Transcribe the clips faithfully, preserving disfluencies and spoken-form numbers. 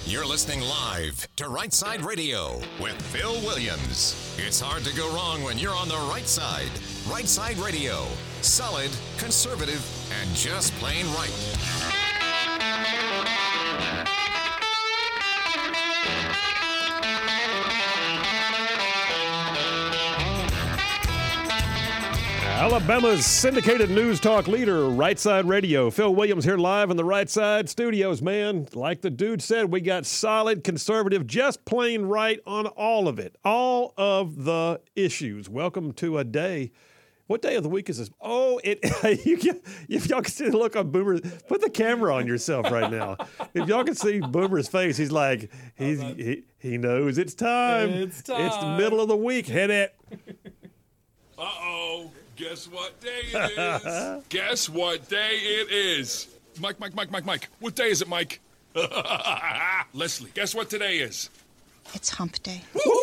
You're listening live to Right Side Radio with Phil Williams. It's hard to go wrong when you're on the right side. Right Side Radio. Solid, conservative, and just plain right. Alabama's syndicated news talk leader, Right Side Radio. Phil Williams here live in the Right Side studios, man. Like the dude said, we got solid, conservative, just plain right on all of it. All of the issues. Welcome to a day. What day of the week is this? Oh, it. you can, if y'all can see the look on Boomer, put the camera on yourself right now. If y'all can see Boomer's face, he's like, he's, he, he knows it's time. It's time. It's the middle of the week. Hit it. Uh-oh. Guess what day it is? Guess what day it is? Mike, Mike, Mike, Mike, Mike. What day is it, Mike? Leslie, guess what today is? It's hump day.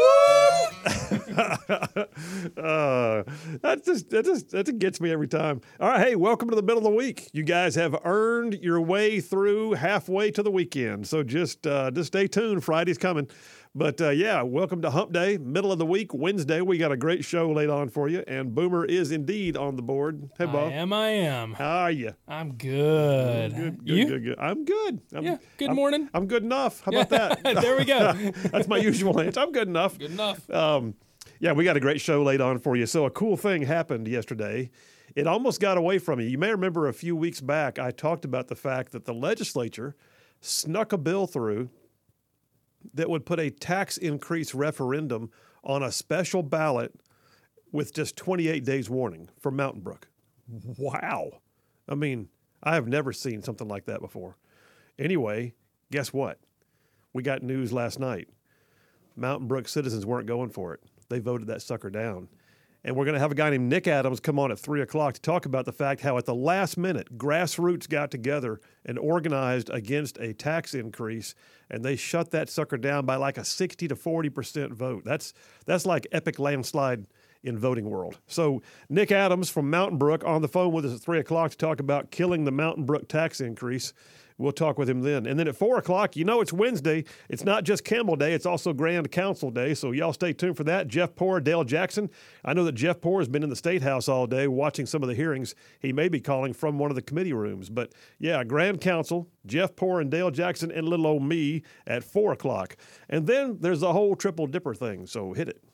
uh, that just that just that just gets me every time. All right, hey, welcome to the middle of the week. You guys have earned your way through halfway to the weekend, so just uh, just stay tuned. Friday's coming. But, uh, yeah, welcome to Hump Day, middle of the week, Wednesday. We got a great show laid on for you, and Boomer is indeed on the board. Hey, Bo. I am, I am. How are you? I'm good. Good, good, you? good, good. I'm good. I'm, Yeah, good I'm, morning. I'm good enough. How about that? There we go. That's my usual answer. I'm good enough. Good enough. Um, yeah, we got a great show laid on for you. So a cool thing happened yesterday. It almost got away from you. You may remember a few weeks back I talked about the fact that the legislature snuck a bill through that would put a tax increase referendum on a special ballot with just twenty-eight days warning for Mountain Brook. Wow. I mean, I have never seen something like that before. Anyway, guess what? We got news last night. Mountain Brook citizens weren't going for it. They voted that sucker down. And we're going to have a guy named Nick Adams come on at three o'clock to talk about the fact how at the last minute, grassroots got together and organized against a tax increase, and they shut that sucker down by like a sixty to forty percent vote. That's that's like epic landslide in voting world. So Nick Adams from Mountain Brook on the phone with us at three o'clock to talk about killing the Mountain Brook tax increase. We'll talk with him then. And then at four o'clock, you know it's Wednesday. It's not just Camel Day. It's also Grand Council Day. So y'all stay tuned for that. Jeff Poore, Dale Jackson. I know that Jeff Poore has been in the State House all day watching some of the hearings. He may be calling from one of the committee rooms. But, yeah, Grand Council, Jeff Poore and Dale Jackson and little old me at four o'clock. And then there's the whole Triple Dipper thing. So hit it.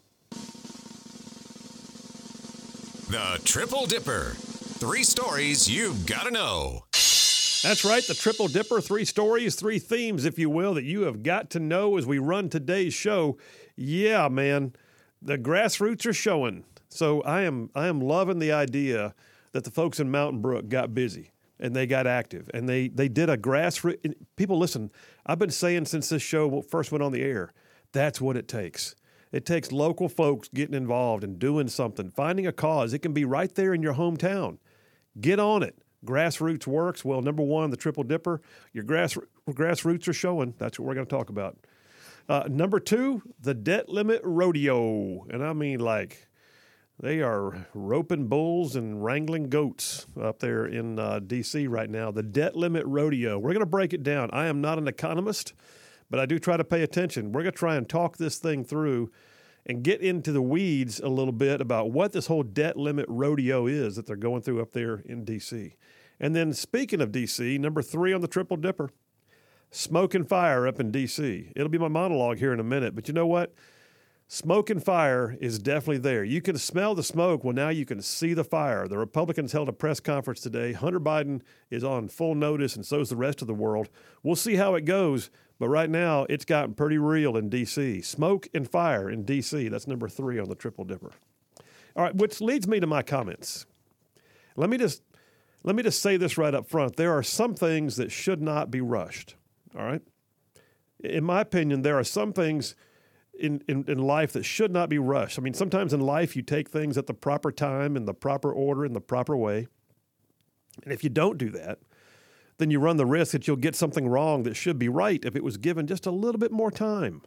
The Triple Dipper. Three stories you've got to know. That's right, the Triple Dipper, three stories, three themes, if you will, that you have got to know as we run today's show. Yeah, man, the grassroots are showing. So I am I am loving the idea that the folks in Mountain Brook got busy and they got active and they, they did a grassroots. People, listen, I've been saying since this show first went on the air, that's what it takes. It takes local folks getting involved and doing something, finding a cause. It can be right there in your hometown. Get on it. Grassroots works. Well, number one, the Triple Dipper, your grass, grassroots are showing. That's what we're going to talk about. Uh, number two, the Debt Limit Rodeo. And I mean, like, they are roping bulls and wrangling goats up there in uh, D C right now. The Debt Limit Rodeo. We're going to break it down. I am not an economist, but I do try to pay attention. We're going to try and talk this thing through and get into the weeds a little bit about what this whole debt limit rodeo is that they're going through up there in D C. And then speaking of D C, number three on the Triple Dipper, smoke and fire up in D C. It'll be my monologue here in a minute, but you know what? Smoke and fire is definitely there. You can smell the smoke. Well, now you can see the fire. The Republicans held a press conference today. Hunter Biden is on full notice, and so is the rest of the world. We'll see how it goes, but right now it's gotten pretty real in D C. Smoke and fire in D C. That's number three on the Triple Dipper. All right, which leads me to my comments. Let me just let me just say this right up front. There are some things that should not be rushed. All right? In my opinion, there are some things In, in, in life that should not be rushed. I mean, sometimes in life you take things at the proper time, in the proper order, in the proper way. And if you don't do that, then you run the risk that you'll get something wrong that should be right if it was given just a little bit more time.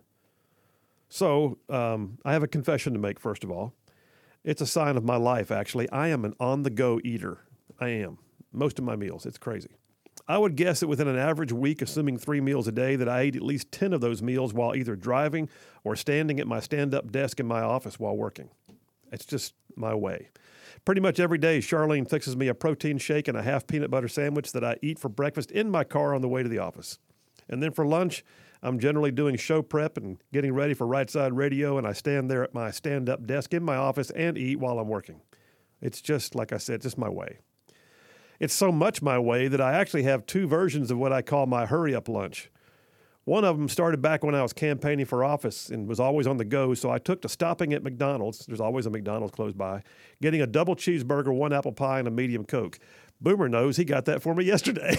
So um, I have a confession to make, first of all. It's a sign of my life, actually. I am an on-the-go eater. I am. Most of my meals. It's crazy. I would guess that within an average week, assuming three meals a day, that I ate at least ten of those meals while either driving or standing at my stand-up desk in my office while working. It's just my way. Pretty much every day, Charlene fixes me a protein shake and a half peanut butter sandwich that I eat for breakfast in my car on the way to the office. And then for lunch, I'm generally doing show prep and getting ready for Right Side Radio, and I stand there at my stand-up desk in my office and eat while I'm working. It's just, like I said, just my way. It's so much my way that I actually have two versions of what I call my hurry-up lunch. One of them started back when I was campaigning for office and was always on the go, so I took to stopping at McDonald's, there's always a McDonald's close by, getting a double cheeseburger, one apple pie, and a medium Coke. Boomer knows he got that for me yesterday.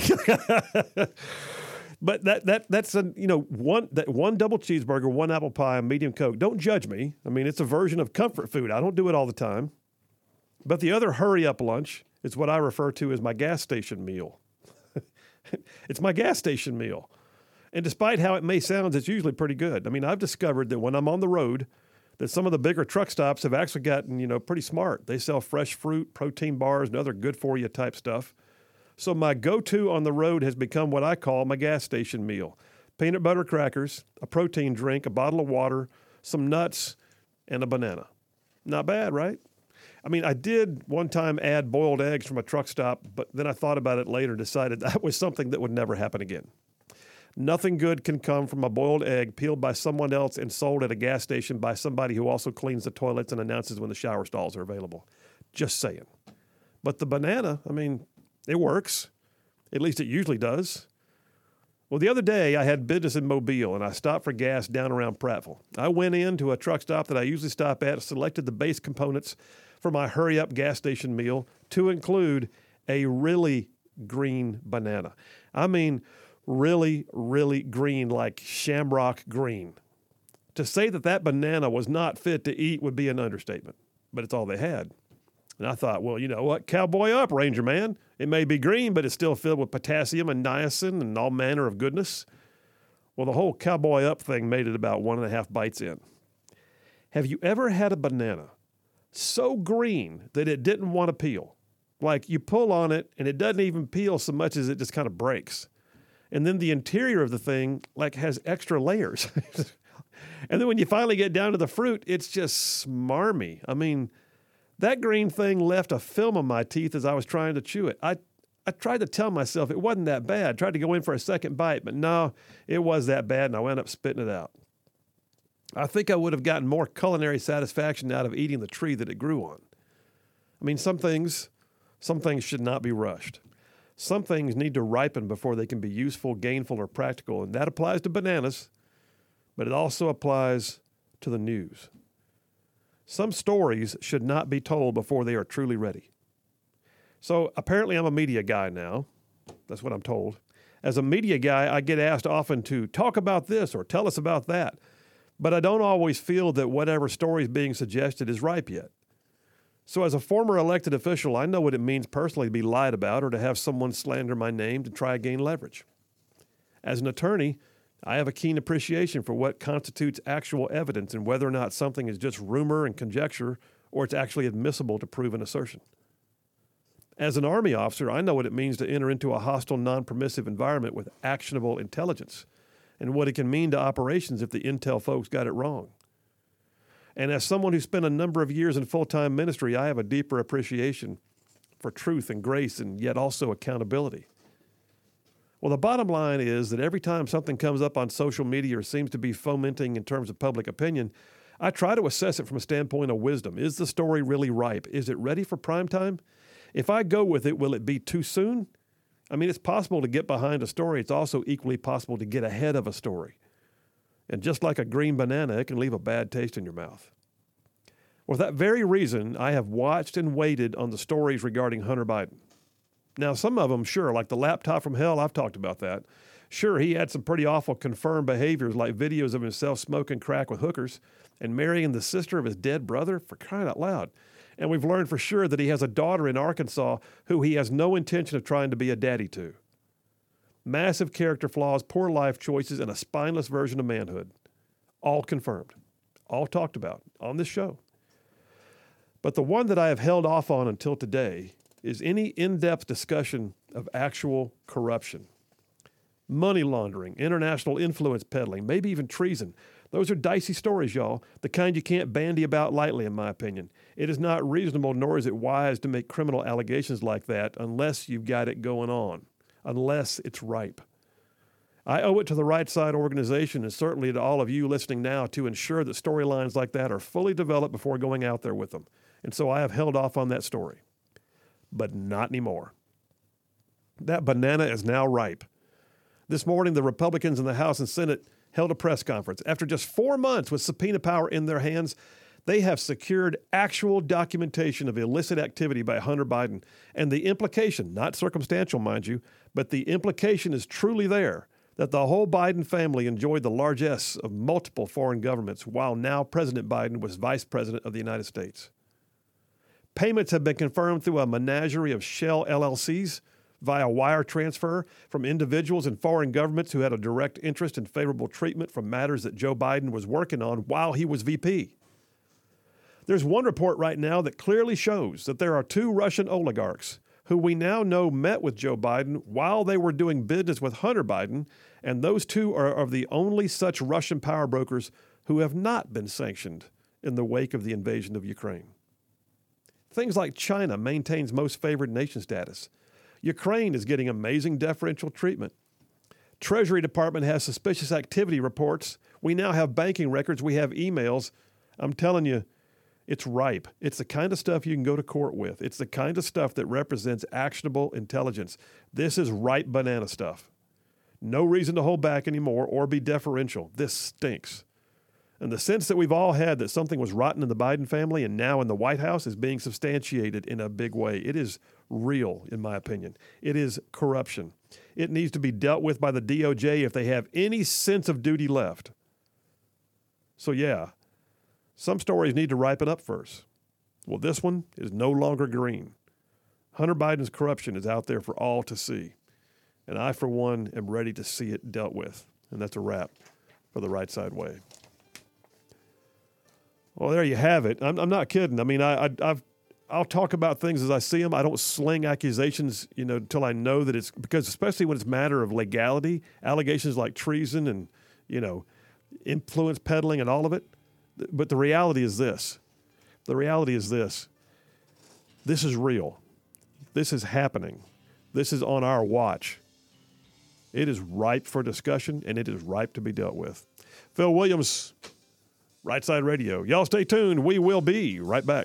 But that that that's a you know one that one double cheeseburger, one apple pie, and medium Coke. Don't judge me. I mean, it's a version of comfort food. I don't do it all the time. But the other hurry-up lunch is what I refer to as my gas station meal. It's my gas station meal. And despite how it may sound, it's usually pretty good. I mean, I've discovered that when I'm on the road, that some of the bigger truck stops have actually gotten, you know, pretty smart. They sell fresh fruit, protein bars, and other good-for-you type stuff. So my go-to on the road has become what I call my gas station meal. Peanut butter crackers, a protein drink, a bottle of water, some nuts, and a banana. Not bad, right? I mean, I did one time add boiled eggs from a truck stop, but then I thought about it later and decided that was something that would never happen again. Nothing good can come from a boiled egg peeled by someone else and sold at a gas station by somebody who also cleans the toilets and announces when the shower stalls are available. Just saying. But the banana, I mean, it works. At least it usually does. Well, the other day I had business in Mobile and I stopped for gas down around Prattville. I went into a truck stop that I usually stop at, selected the base components for my hurry-up gas station meal to include a really green banana. I mean, really, really green, like shamrock green. To say that that banana was not fit to eat would be an understatement, but it's all they had. And I thought, well, you know what? Cowboy up, Ranger man. It may be green, but it's still filled with potassium and niacin and all manner of goodness. Well, the whole cowboy up thing made it about one and a half bites in. Have you ever had a banana so green that it didn't want to peel? Like you pull on it and it doesn't even peel so much as it just kind of breaks. And then the interior of the thing like has extra layers. And then when you finally get down to the fruit, it's just smarmy. I mean, that green thing left a film on my teeth as I was trying to chew it. I, I tried to tell myself it wasn't that bad. Tried to go in for a second bite, but no, it was that bad, and I wound up spitting it out. I think I would have gotten more culinary satisfaction out of eating the tree that it grew on. I mean, some things, some things should not be rushed. Some things need to ripen before they can be useful, gainful, or practical, and that applies to bananas, but it also applies to the news. Some stories should not be told before they are truly ready. So apparently I'm a media guy now. That's what I'm told. As a media guy, I get asked often to talk about this or tell us about that, but I don't always feel that whatever story is being suggested is ripe yet. So as a former elected official, I know what it means personally to be lied about or to have someone slander my name to try to gain leverage. As an attorney, I have a keen appreciation for what constitutes actual evidence and whether or not something is just rumor and conjecture or it's actually admissible to prove an assertion. As an Army officer, I know what it means to enter into a hostile, non-permissive environment with actionable intelligence and what it can mean to operations if the intel folks got it wrong. And as someone who spent a number of years in full-time ministry, I have a deeper appreciation for truth and grace and yet also accountability. Well, the bottom line is that every time something comes up on social media or seems to be fomenting in terms of public opinion, I try to assess it from a standpoint of wisdom. Is the story really ripe? Is it ready for prime time? If I go with it, will it be too soon? I mean, it's possible to get behind a story. It's also equally possible to get ahead of a story. And just like a green banana, it can leave a bad taste in your mouth. For that very reason, I have watched and waited on the stories regarding Hunter Biden. Now, some of them, sure, like the laptop from hell, I've talked about that. Sure, he had some pretty awful confirmed behaviors like videos of himself smoking crack with hookers and marrying the sister of his dead brother, for crying out loud. And we've learned for sure that he has a daughter in Arkansas who he has no intention of trying to be a daddy to. Massive character flaws, poor life choices, and a spineless version of manhood. All confirmed. All talked about on this show. But the one that I have held off on until today is any in-depth discussion of actual corruption. Money laundering, international influence peddling, maybe even treason. Those are dicey stories, y'all, the kind you can't bandy about lightly, in my opinion. It is not reasonable, nor is it wise to make criminal allegations like that unless you've got it going on, unless it's ripe. I owe it to the Right Side organization and certainly to all of you listening now to ensure that storylines like that are fully developed before going out there with them. And so I have held off on that story. But not anymore. That banana is now ripe. This morning, the Republicans in the House and Senate held a press conference. After just four months with subpoena power in their hands, they have secured actual documentation of illicit activity by Hunter Biden. And the implication, not circumstantial, mind you, but the implication is truly there, that the whole Biden family enjoyed the largesse of multiple foreign governments while now President Biden was Vice President of the United States. Payments have been confirmed through a menagerie of shell L L Cs via wire transfer from individuals in foreign governments who had a direct interest in favorable treatment from matters that Joe Biden was working on while he was V P. There's one report right now that clearly shows that there are two Russian oligarchs who we now know met with Joe Biden while they were doing business with Hunter Biden, and those two are of the only such Russian power brokers who have not been sanctioned in the wake of the invasion of Ukraine. Things like China maintains most favored nation status. Ukraine is getting amazing deferential treatment. Treasury Department has suspicious activity reports. We now have banking records. We have emails. I'm telling you, it's ripe. It's the kind of stuff you can go to court with. It's the kind of stuff that represents actionable intelligence. This is ripe banana stuff. No reason to hold back anymore or be deferential. This stinks. And the sense that we've all had that something was rotten in the Biden family and now in the White House is being substantiated in a big way. It is real, in my opinion. It is corruption. It needs to be dealt with by the D O J if they have any sense of duty left. So yeah, some stories need to ripen up first. Well, this one is no longer green. Hunter Biden's corruption is out there for all to see. And I, for one, am ready to see it dealt with. And that's a wrap for the Right Side Way. Well, there you have it. I'm, I'm not kidding. I mean, I, I, I've, I'll talk about things as I see them. I don't sling accusations, you know, until I know that it's, because especially when it's a matter of legality, allegations like treason and, you know, influence peddling and all of it. But the reality is this. The reality is this. This is real. This is happening. This is on our watch. It is ripe for discussion, and it is ripe to be dealt with. Phil Williams, Right Side Radio. Y'all stay tuned. We will be right back.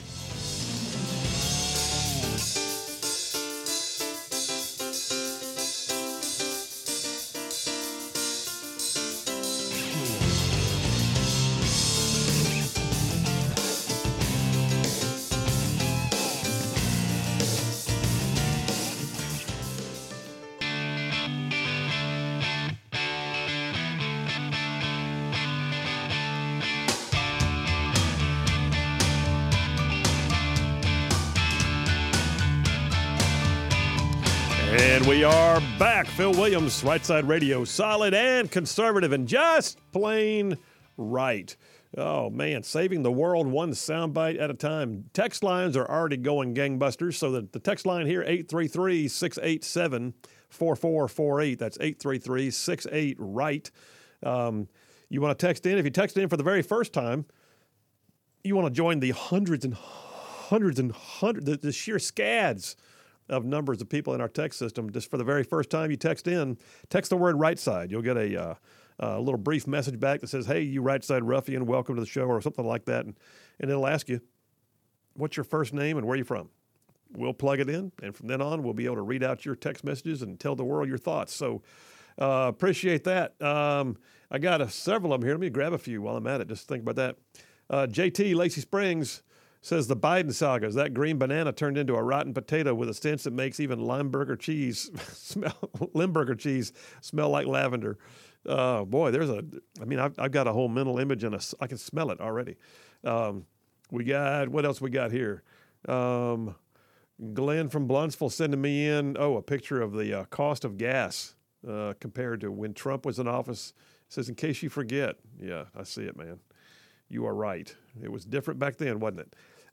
And we are back. Phil Williams, Right Side Radio, solid and conservative and just plain right. Oh, man, saving the world one soundbite at a time. Text lines are already going gangbusters, so the, the text line here, eight three three, six eight seven, four four four eight. That's eight three three, six eight, right. Um, you want to text in. If you text in for the very first time, you want to join the hundreds and hundreds and hundreds, the, the sheer scads of numbers of people in our text system. Just for the very first time you text in, text the word right side. You'll get a, uh, a little brief message back that says, hey, you right side ruffian, welcome to the show, or something like that. And, and it'll ask you, what's your first name and where are you from? We'll plug it in, and from then on, we'll be able to read out your text messages and tell the world your thoughts. So uh, appreciate that. Um, I got a, several of them here. Let me grab a few while I'm at it. Just think about that. Uh, J T, Lacey Springs, says the Biden saga is that green banana turned into a rotten potato with a stench that makes even Limburger cheese smell Limburger cheese smell like lavender. Uh, boy, there's a. I mean, I've, I've got a whole mental image and a, I can smell it already. Um, we got what else we got here? Um, Glenn from Blunsville sending me in. Oh, a picture of the uh, cost of gas uh, compared to when Trump was in office. It says, in case you forget. Yeah, I see it, man. You are right. It was different back then, wasn't it?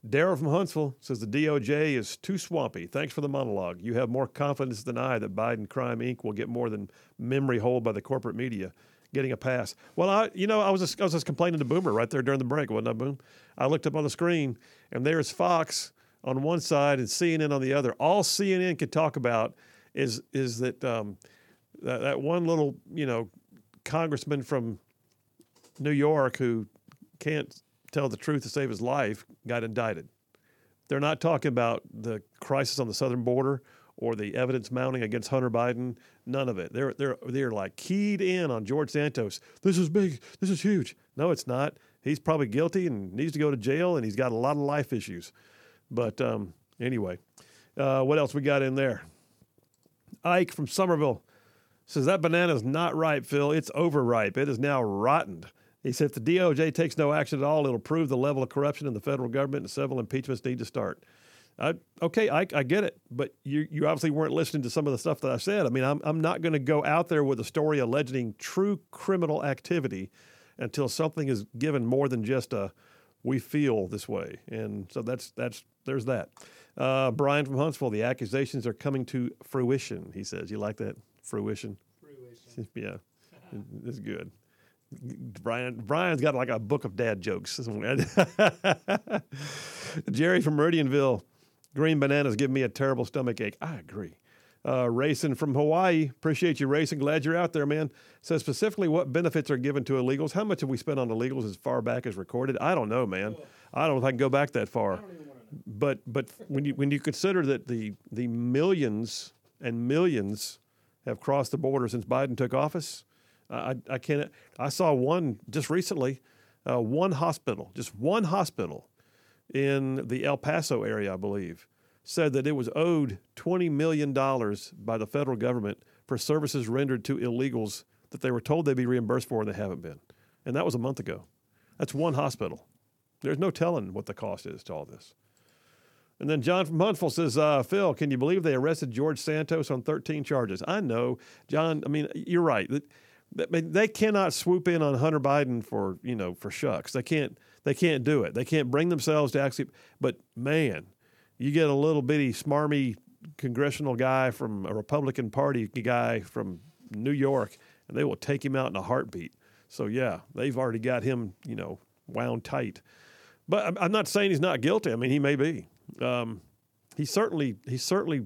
Daryl from Huntsville says the D O J is too swampy. Thanks for the monologue. You have more confidence than I that Biden Crime Incorporated will get more than memory hold by the corporate media. Getting a pass. Well, I, you know, I was just, I was just complaining to Boomer right there during the break, wasn't I, Boom? I looked up on the screen, and there's Fox on one side and C N N on the other. All C N N could talk about is is that um, that, that one little, you know, congressman from New York who can't tell the truth to save his life got indicted. They're not talking about the crisis on the southern border or the evidence mounting against Hunter Biden. None of it. They're they're they're like keyed in on George Santos. This is big. This is huge. No, it's not. He's probably guilty and needs to go to jail, and he's got a lot of life issues. But um, anyway, uh, what else we got in there? Ike from Somerville says that banana is not ripe, Phil. It's overripe. It is now rotten. He said if the D O J takes no action at all, it'll prove the level of corruption in the federal government, and several impeachments need to start. I, okay, I, I get it, but you you obviously weren't listening to some of the stuff that I said. I mean, I'm I'm not going to go out there with a story alleging true criminal activity until something is given more than just a we feel this way, and so that's that's there's that. Uh, Brian from Huntsville, the accusations are coming to fruition. He says, you like that fruition? Fruition. Yeah, it's good. Brian Brian's got like a book of dad jokes. Jerry from Meridianville. Green bananas give me a terrible stomach ache. I agree. Uh, Racing from Hawaii. Appreciate you, Racing. Glad you're out there, man. Says specifically what benefits are given to illegals. How much have we spent on illegals as far back as recorded? I don't know, man. I don't know if I can go back that far. But but when you when you consider that the the millions and millions have crossed the border since Biden took office, I I can't. I saw one just recently, uh, one hospital, just one hospital in the El Paso area, I believe, said that it was owed twenty million dollars by the federal government for services rendered to illegals that they were told they'd be reimbursed for and they haven't been. And that was a month ago. That's one hospital. There's no telling what the cost is to all this. And then John from Huntsville says, uh, Phil, can you believe they arrested George Santos on thirteen charges? I know, John, I mean, you're right. They cannot swoop in on Hunter Biden for, you know, for shucks. They can't, they can't do it. They can't bring themselves to actually, but man, you get a little bitty smarmy congressional guy from a Republican Party guy from New York, and they will take him out in a heartbeat. So yeah, they've already got him, you know, wound tight. But I'm not saying he's not guilty. I mean, he may be. Um, he's certainly, he's certainly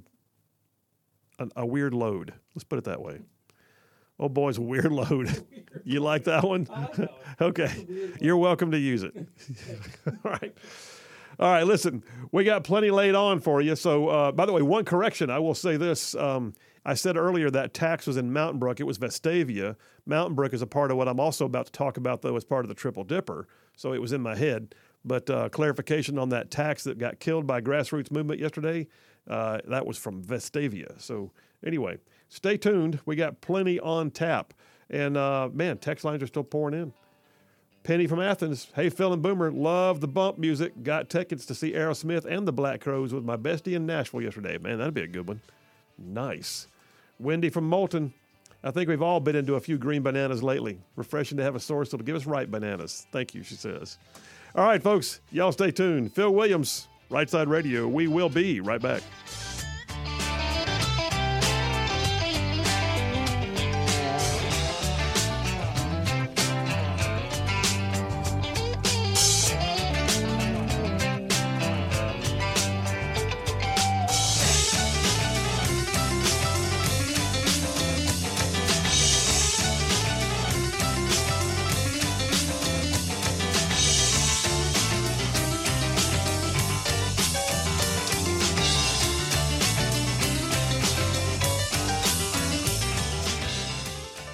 a, a weird load. Let's put it that way. Oh, boy's a weird load. You like that one? Okay. You're welcome to use it. All right. All right, listen, we got plenty laid on for you. So, uh, by the way, one correction, I will say this. Um, I said earlier that tax was in Mountain Brook. It was Vestavia. Mountain Brook is a part of what I'm also about to talk about, though, as part of the Triple Dipper. So it was in my head. But uh, clarification on that tax that got killed by grassroots movement yesterday, uh, that was from Vestavia. So anyway, stay tuned. We got plenty on tap. And, uh, man, text lines are still pouring in. Penny from Athens. Hey, Phil and Boomer, love the bump music. Got tickets to see Aerosmith and the Black Crowes with my bestie in Nashville yesterday. Man, that'd be a good one. Nice. Wendy from Moulton. I think we've all been into a few green bananas lately. Refreshing to have a source that'll give us ripe bananas. Thank you, she says. All right, folks, y'all stay tuned. Phil Williams, Right Side Radio. We will be right back.